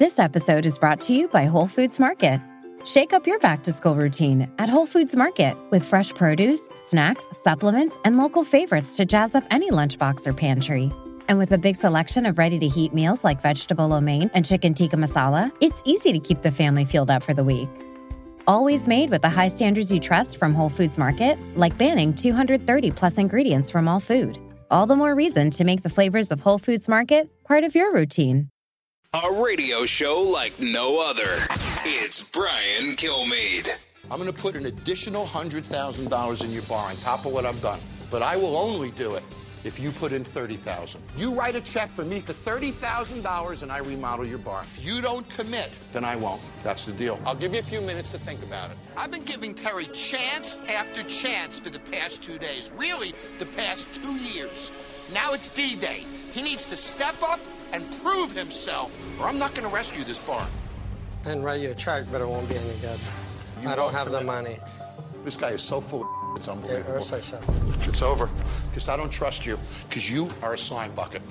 This episode is brought to you by Whole Foods Market. Shake up your back-to-school routine at Whole Foods Market with fresh produce, snacks, supplements, and local favorites to jazz up any lunchbox or pantry. And with a big selection of ready-to-heat meals like vegetable lo mein and chicken tikka masala, it's easy to keep the family fueled up for the week. Always made with the high standards you trust from Whole Foods Market, like banning 230-plus ingredients from all food. All the more reason to make the flavors of Whole Foods Market part of your routine. A radio show like no other. It's Brian Kilmeade. I'm going to put an additional $100,000 in your bar on top of what I've done. But I will only do it if you put in $30,000. You write a check for me for $30,000 and I remodel your bar. If you don't commit, then I won't. That's the deal. I'll give you a few minutes to think about it. I've been giving Terry chance after chance for the past 2 days. Really, the past 2 years. Now it's D-Day. He needs to step up and prove himself, or I'm not going to rescue this bar. And write you a check, but it won't be any good. I don't have the money. This guy is so full of it's unbelievable. Or say so. It's over, because I don't trust you, because you are a slime bucket.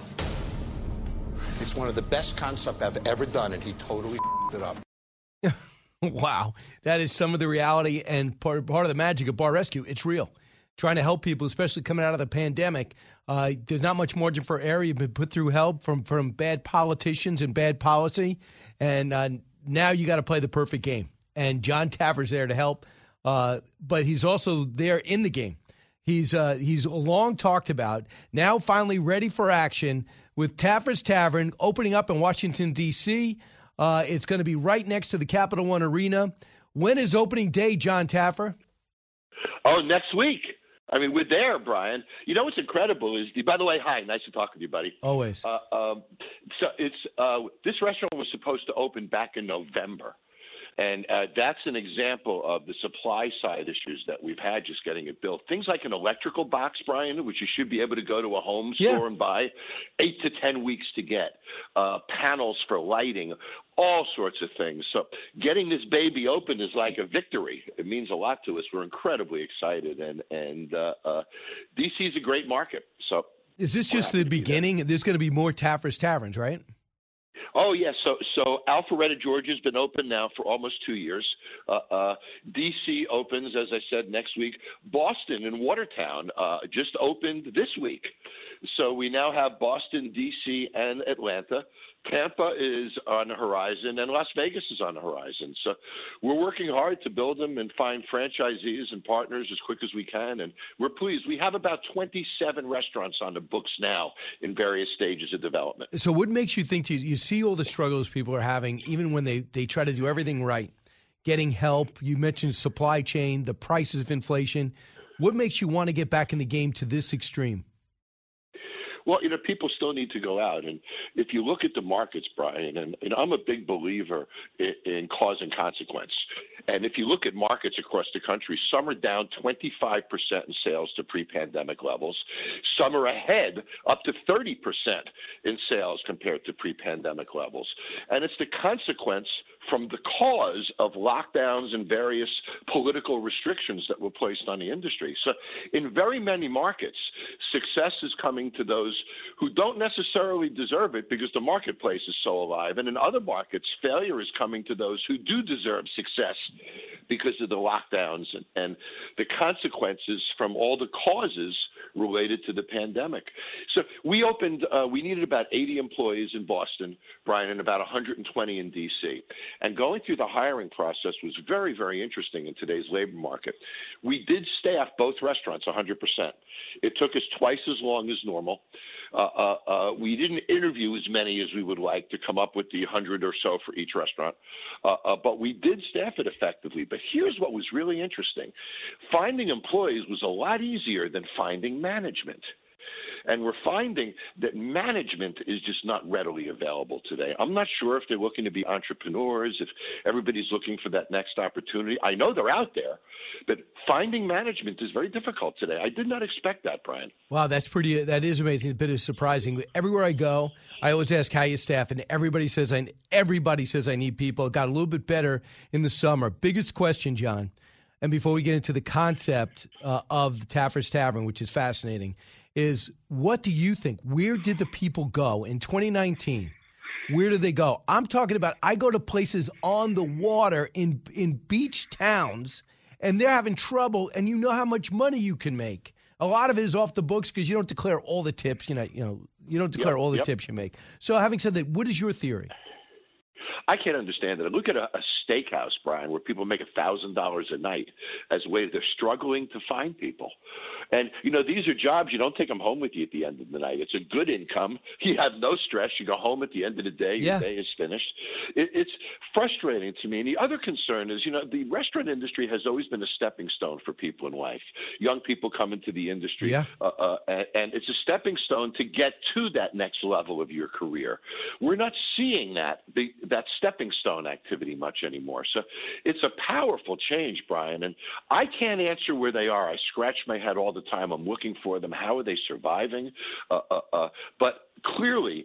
It's one of the best concepts I've ever done, and he totally it up. Wow. That is some of the reality and part of the magic of Bar Rescue. It's real. Trying to help people, especially coming out of the pandemic. There's not much margin for error. You've been put through help from bad politicians and bad policy. And now you got to play the perfect game. And John Taffer's there to help. But he's also there in the game. He's long talked about, now finally ready for action with Taffer's Tavern opening up in Washington, D.C. It's going to be right next to the Capital One Arena. When is opening day, John Taffer? Oh, next week. I mean, we're there, Brian. You know what's incredible is, by the way, hi, nice to talk with you, buddy. Always. So it's this restaurant was supposed to open back in November. And that's an example of the supply side issues that we've had just getting it built. Things like an electrical box, Brian, which you should be able to go to a home store and buy, 8 to 10 weeks to get. Panels for lighting, all sorts of things. So getting this baby open is like a victory. It means a lot to us. We're incredibly excited. And D.C. is a great market. So is this just the beginning? There's going to be more Taffer's Taverns, right? Oh, yes. So Alpharetta, Georgia has been open now for almost 2 years. D.C. opens, as I said, next week. Boston and Watertown just opened this week. So we now have Boston, D.C., and Atlanta. Tampa is on the horizon, and Las Vegas is on the horizon. So we're working hard to build them and find franchisees and partners as quick as we can, and we're pleased. We have about 27 restaurants on the books now in various stages of development. So what makes you think, you see all the struggles people are having, even when they try to do everything right, getting help, you mentioned supply chain, the prices of inflation. What makes you want to get back in the game to this extreme? Well, people still need to go out. And if you look at the markets, Brian, and I'm a big believer in cause and consequence. And if you look at markets across the country, some are down 25% in sales to pre-pandemic levels. Some are ahead up to 30% in sales compared to pre-pandemic levels. And it's the consequence from the cause of lockdowns and various political restrictions that were placed on the industry. So in very many markets, success is coming to those who don't necessarily deserve it because the marketplace is so alive. And in other markets, failure is coming to those who do deserve success because of the lockdowns and the consequences from all the causes related to the pandemic. So we opened, we needed about 80 employees in Boston, Brian, and about 120 in D.C. And going through the hiring process was very, very interesting in today's labor market. We did staff both restaurants 100%. It took us twice as long as normal. We didn't interview as many as we would like to come up with the 100 or so for each restaurant, but we did staff it effectively. But here's what was really interesting. Finding employees was a lot easier than finding management. And we're finding that management is just not readily available today. I'm not sure if they're looking to be entrepreneurs, if everybody's looking for that next opportunity. I know they're out there, but finding management is very difficult today. I did not expect that, Brian. Wow, that is amazing. A bit of surprising. Everywhere I go, I always ask how you staff, and everybody says I need people. It got a little bit better in the summer. Biggest question, John, and before we get into the concept of Taffer's Tavern, which is fascinating, is what do you think? Where did the people go in 2019 where do they go? I'm talking about I go to places on the water in beach towns, and they're having trouble, and you know how much money you can make. A lot of it is off the books because you don't declare all the tips. You don't declare all the tips you make. So having said that, what is your theory? I can't understand it. Look at a steakhouse, Brian, where people make $1,000 a night as a way they're struggling to find people. And, these are jobs, you don't take them home with you at the end of the night. It's a good income. You have no stress. You go home at the end of the day. Your day is finished. It's frustrating to me. And the other concern is, the restaurant industry has always been a stepping stone for people in life. Young people come into the industry, and it's a stepping stone to get to that next level of your career. We're not seeing that stepping stone activity much anymore. So it's a powerful change, Brian. And I can't answer where they are. I scratch my head all the time. I'm looking for them. How are they surviving? But clearly,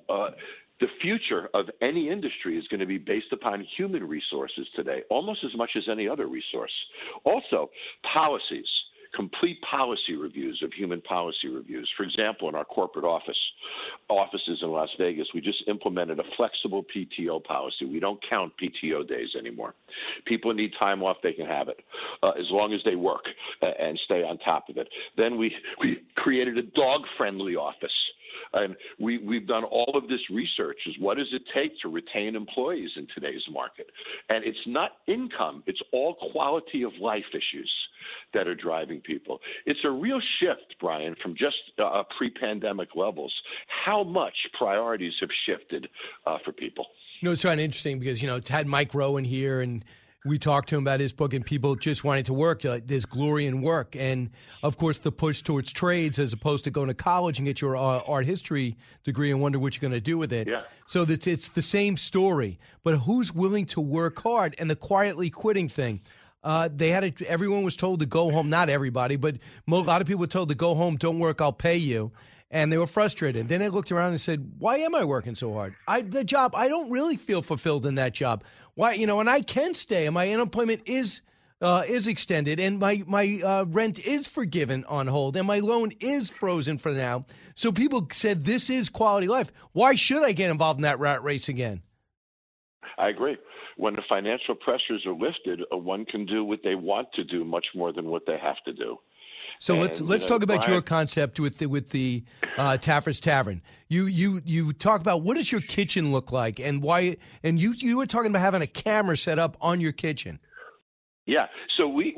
the future of any industry is going to be based upon human resources today, almost as much as any other resource. Also, policies. Complete policy reviews of human policy reviews. For example, in our corporate offices in Las Vegas, we just implemented a flexible PTO policy. We don't count PTO days anymore. People need time off, they can have it, as long as they work and stay on top of it. Then we created a dog-friendly office. And we've done all of this research is what does it take to retain employees in today's market? And it's not income. It's all quality of life issues that are driving people. It's a real shift, Brian, from just pre-pandemic levels, how much priorities have shifted for people. It's kind of interesting because, it's had Mike Rowan here, and we talked to him about his book and people just wanting to work. There's glory in work. And, of course, the push towards trades as opposed to going to college and get your art history degree and wonder what you're going to do with it. Yeah. So it's the same story. But who's willing to work hard? And the quietly quitting thing. Everyone was told to go home. Not everybody, but a lot of people were told to go home, don't work, I'll pay you. And they were frustrated. Then they looked around and said, why am I working so hard? The job, I don't really feel fulfilled in that job. Why, and I can stay, and my unemployment is extended, and my rent is forgiven on hold, and my loan is frozen for now. So people said, this is quality life. Why should I get involved in that rat race again? I agree. When the financial pressures are lifted, one can do what they want to do much more than what they have to do. So let's talk about your concept with the Taffer's Tavern. You talk about what does your kitchen look like and why, and you were talking about having a camera set up on your kitchen. Yeah. So we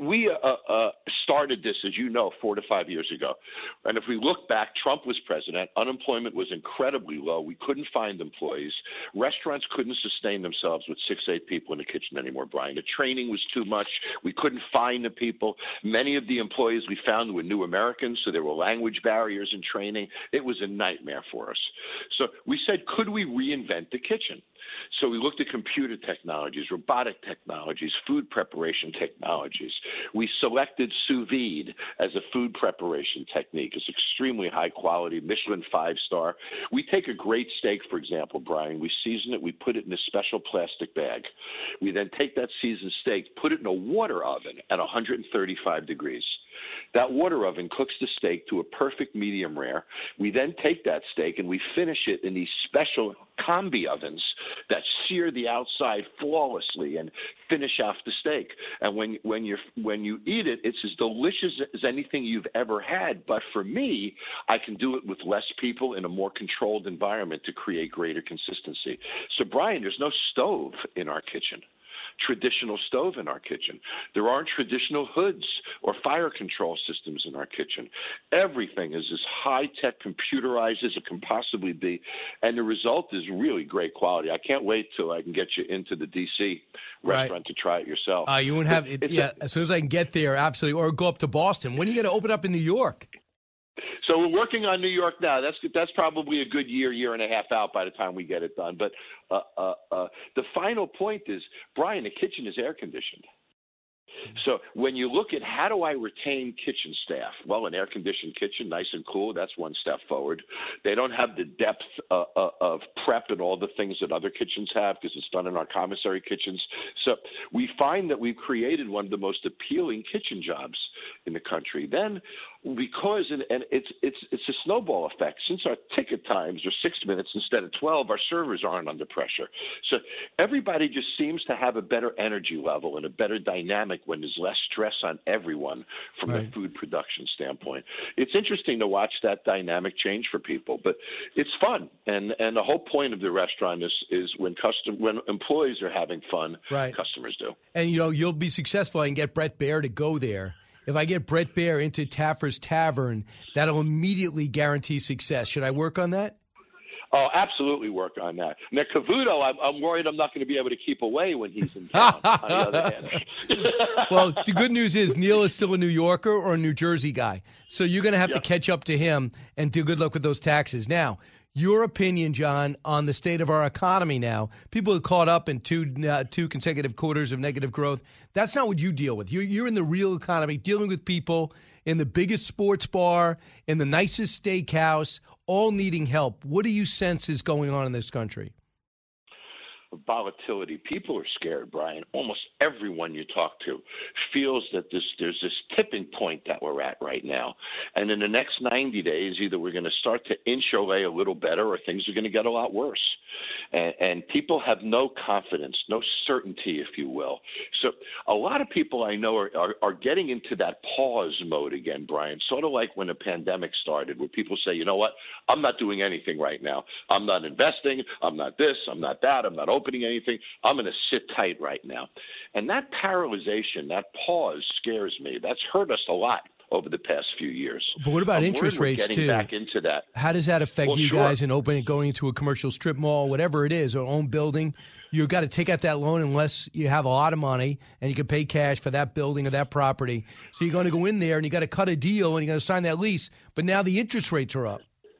started this, as you know, 4 to 5 years ago. And if we look back, Trump was president. Unemployment was incredibly low. We couldn't find employees. Restaurants couldn't sustain themselves with 6-8 people in the kitchen anymore, Brian. The training was too much. We couldn't find the people. Many of the employees we found were new Americans, so there were language barriers in training. It was a nightmare for us. So we said, could we reinvent the kitchen? So we looked at computer technologies, robotic technologies, food preparation technologies. We selected sous vide as a food preparation technique. It's extremely high quality, Michelin 5-star. We take a great steak, for example, Brian. We season it. We put it in a special plastic bag. We then take that seasoned steak, put it in a water oven at 135 degrees. That water oven cooks the steak to a perfect medium rare. We then take that steak and we finish it in these special combi ovens that sear the outside flawlessly and finish off the steak. And when you eat it, it's as delicious as anything you've ever had. But for me, I can do it with less people in a more controlled environment to create greater consistency. So, Brian, there's no stove in our kitchen. Traditional stove in our kitchen. There aren't traditional hoods or fire control systems in our kitchen. Everything is as high-tech computerized as it can possibly be, and the result is really great quality. I can't wait till I can get you into the D.C. restaurant to try it yourself. You won't have it. Yeah, as soon as I can get there, absolutely, or go up to Boston. When are you going to open up in New York? So we're working on New York now. That's probably a good year and a half out by the time we get it done. But the final point is, Brian, the kitchen is air conditioned. So when you look at how do I retain kitchen staff? Well, an air-conditioned kitchen, nice and cool, that's one step forward. They don't have the depth of prep and all the things that other kitchens have because it's done in our commissary kitchens. So we find that we've created one of the most appealing kitchen jobs in the country. Then, because and it's a snowball effect. Since our ticket times are 6 minutes instead of 12, our servers aren't under pressure. So everybody just seems to have a better energy level and a better dynamic when there's less stress on everyone from the food production standpoint. It's interesting to watch that dynamic change for people, but it's fun. And the whole point of the restaurant is when employees are having fun, customers do. And, you'll be successful. I can get Brett Baer to go there. If I get Brett Baer into Taffer's Tavern, that'll immediately guarantee success. Should I work on that? Oh, absolutely work on that. Now, Cavuto, I'm worried I'm not going to be able to keep away when he's in town, on the other hand. Well, the good news is Neil is still a New Yorker or a New Jersey guy. So you're going to have to catch up to him and do good luck with those taxes. Now, your opinion, John, on the state of our economy now. People are caught up in two consecutive quarters of negative growth. That's not what you deal with. You're in the real economy, dealing with people in the biggest sports bar, in the nicest steakhouse, all needing help. What do you sense is going on in this country? Volatility. People are scared, Brian. Almost everyone you talk to feels that there's this tipping point that we're at right now. And in the next 90 days, either we're going to start to inch away a little better or things are going to get a lot worse. And people have no confidence, no certainty, if you will. So a lot of people I know are getting into that pause mode again, Brian, sort of like when the pandemic started, where people say, you know what, I'm not doing anything right now. I'm not investing. I'm not this. I'm not that. I'm not opening anything. I'm going to sit tight right now. And that paralyzation, that pause scares me. That's hurt us a lot over the past few years. But what about interest rates, getting too? Back into that. How does that affect you guys in going into a commercial strip mall, whatever it is, or own building? You've got to take out that loan unless you have a lot of money and you can pay cash for that building or that property. So you're going to go in there and you got to cut a deal and you got to sign that lease. But now the interest rates are up.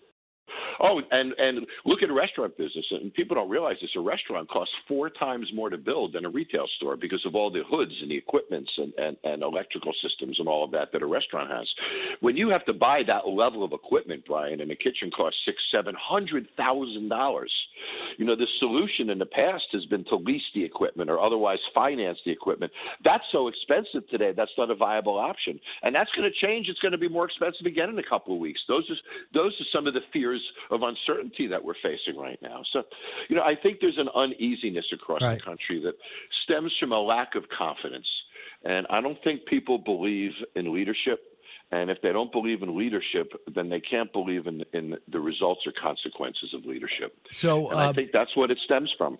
Oh, and look at a restaurant business, and people don't realize this. A restaurant costs 4 times more to build than a retail store because of all the hoods and the equipments and electrical systems and all of that a restaurant has. When you have to buy that level of equipment, Brian, and a kitchen costs $600,000-$700,000, the solution in the past has been to lease the equipment or otherwise finance the equipment. That's so expensive today. That's not a viable option, and that's going to change. It's going to be more expensive again in a couple of weeks. Those are some of the fears of uncertainty that we're facing right now. So, I think there's an uneasiness across the country that stems from a lack of confidence. And I don't think people believe in leadership. And if they don't believe in leadership, then they can't believe in the results or consequences of leadership. So I think that's what it stems from.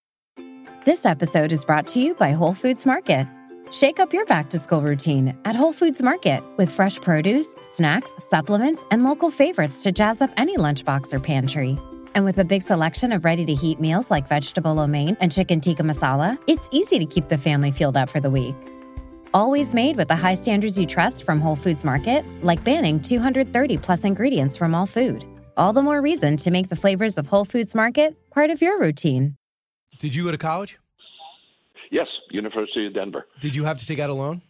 This episode is brought to you by Whole Foods Market. Shake up your back-to-school routine at Whole Foods Market with fresh produce, snacks, supplements, and local favorites to jazz up any lunchbox or pantry. And with a big selection of ready-to-heat meals like vegetable lo mein and chicken tikka masala, it's easy to keep the family fueled up for the week. Always made with the high standards you trust from Whole Foods Market, like banning 230-plus ingredients from all food. All the more reason to make the flavors of Whole Foods Market part of your routine. Did you go to college? Yes, University of Denver. Did you have to take out a loan?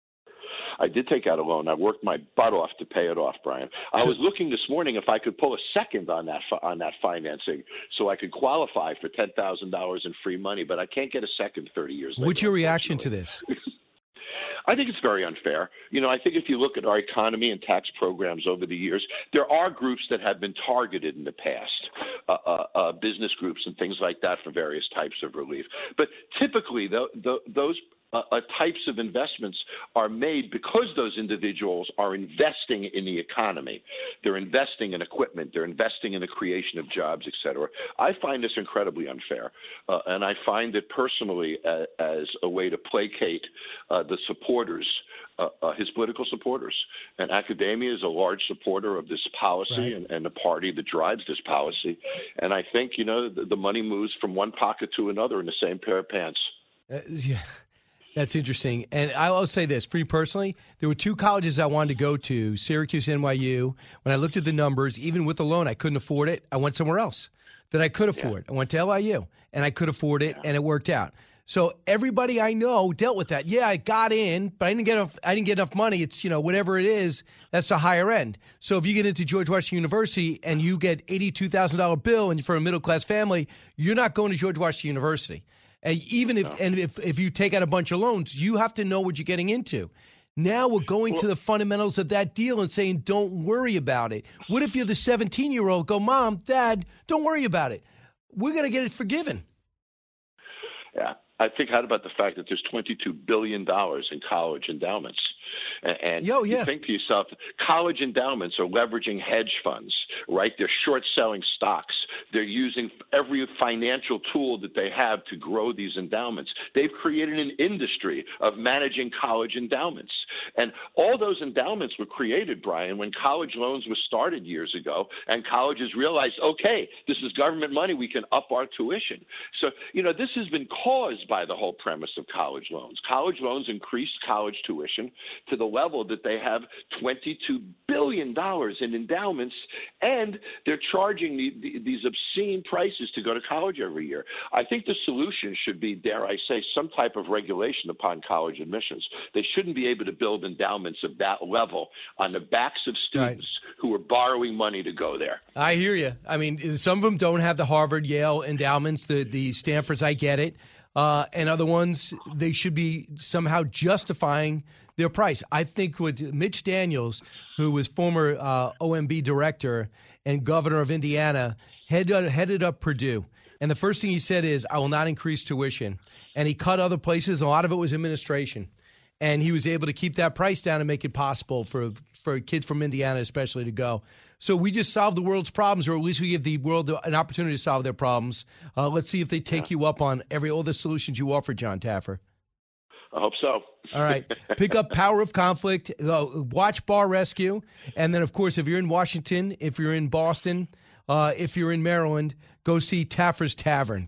I did take out a loan. I worked my butt off to pay it off, Brian. I was looking this morning if I could pull a second on that financing so I could qualify for $10,000 in free money, but I can't get a second 30 years later. What's your reaction to this? I think it's very unfair. I think if you look at our economy and tax programs over the years, there are groups that have been targeted in the past, business groups and things like that for various types of relief. But typically, those types of investments are made because those individuals are investing in the economy. They're investing in equipment. They're investing in the creation of jobs, et cetera. I find this incredibly unfair, and I find it personally as a way to placate the supporters, his political supporters. And academia is a large supporter of this policy and the party that drives this policy. And I think, the money moves from one pocket to another in the same pair of pants. Yeah. That's interesting. And I'll say this, for you personally, there were 2 colleges I wanted to go to, Syracuse, NYU. When I looked at the numbers, even with the loan, I couldn't afford it. I went somewhere else that I could afford. I went to LIU, and I could afford it, and it worked out. So everybody I know dealt with that. Yeah, I got in, but I didn't get enough money. It's, whatever it is, that's the higher end. So if you get into George Washington University and you get $82,000 bill and you're for a middle-class family, you're not going to George Washington University. And even if you take out a bunch of loans, you have to know what you're getting into. Now we're going to the fundamentals of that deal and saying, don't worry about it. What if you're the 17-year-old, go, Mom, Dad, don't worry about it. We're going to get it forgiven. Yeah. I think, how about the fact that there's $22 billion in college endowments? And you think to yourself, college endowments are leveraging hedge funds, right? They're short selling stocks. They're using every financial tool that they have to grow these endowments. They've created an industry of managing college endowments. And all those endowments were created, Brian, when college loans were started years ago, and colleges realized, okay, this is government money, we can up our tuition. So, this has been caused by the whole premise of college loans. College loans increased college tuition to the level that they have $22 billion in endowments, and they're charging these obscene prices to go to college every year. I think the solution should be, dare I say, some type of regulation upon college admissions. They shouldn't be able to build endowments of that level on the backs of students who are borrowing money to go there. I hear you. I mean, some of them don't have the Harvard, Yale endowments, the Stanfords, I get it. And other ones, they should be somehow justifying their price. I think with Mitch Daniels, who was former OMB director and governor of Indiana, headed up Purdue. And the first thing he said is, I will not increase tuition. And he cut other places. A lot of it was administration. And he was able to keep that price down and make it possible for kids from Indiana especially to go. So we just solved the world's problems, or at least we give the world an opportunity to solve their problems. Let's see if they take you up on all the solutions you offer, John Taffer. I hope so. All right. Pick up Power of Conflict. Watch Bar Rescue. And then, of course, if you're in Washington, if you're in Boston, if you're in Maryland, go see Taffer's Tavern.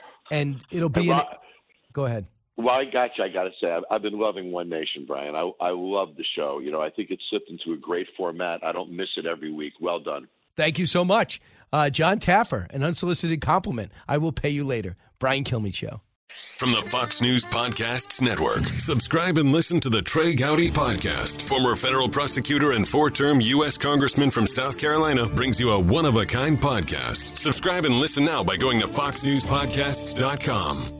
And it'll be Go ahead. Well, I got you. I got to say, I've been loving One Nation, Brian. I love the show. I think it's slipped into a great format. I don't miss it every week. Well done. Thank you so much. John Taffer, an unsolicited compliment. I will pay you later. Brian Kilmeade Show. From the Fox News Podcasts Network, subscribe and listen to the Trey Gowdy Podcast. Former federal prosecutor and four-term U.S. Congressman from South Carolina brings you a one-of-a-kind podcast. Subscribe and listen now by going to foxnewspodcasts.com.